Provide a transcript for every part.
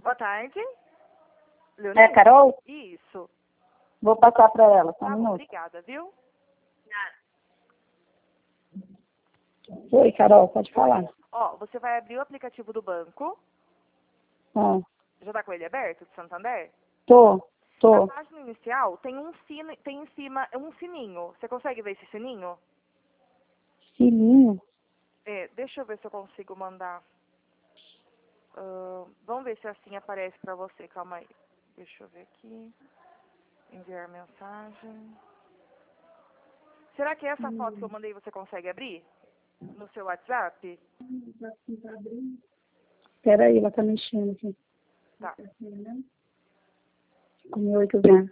Boa tarde. É Leonina? a Carol? Isso. Vou passar para ela, só Tá um bom, minuto. obrigada, viu? Oi, Carol, pode falar. Ó, você vai abrir o aplicativo do banco. Ah, Já tá com ele aberto, de Santander? tô. Na página inicial tem um sino, tem em cima um sininho. Você consegue ver esse sininho? Filhinho. Deixa eu ver se eu consigo mandar. Vamos ver se assim aparece pra você. Calma aí. Deixa eu ver aqui. Enviar mensagem. Será que essa foto que eu mandei você consegue abrir? No seu WhatsApp? Espera aí, ela tá mexendo aqui. Tá. Com 8 anos.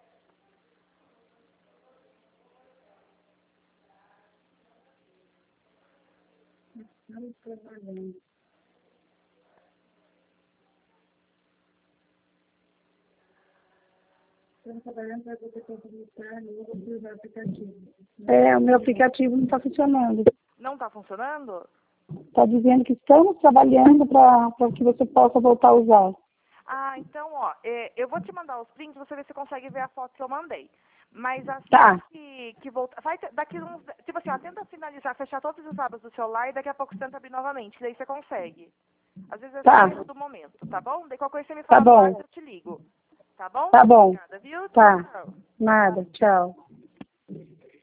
É, o meu aplicativo não está funcionando. Não tá funcionando? Está dizendo que estamos trabalhando para que você possa voltar a usar. Ah, então, ó, eu vou te mandar os prints, você vê se consegue ver a foto que eu mandei. Mas assim Tá. que voltar, daqui uns, tipo assim, ó, tenta finalizar, fechar todas as abas do celular e daqui a pouco você tenta abrir novamente, daí você consegue. Às vezes é só Tá. erro do momento, tá bom? Daí qualquer coisa você me Tá fala no bom. WhatsApp, eu te ligo. Tá bom? Tá bom. Obrigada, viu? Tá. Tchau, tchau. Nada. Tchau.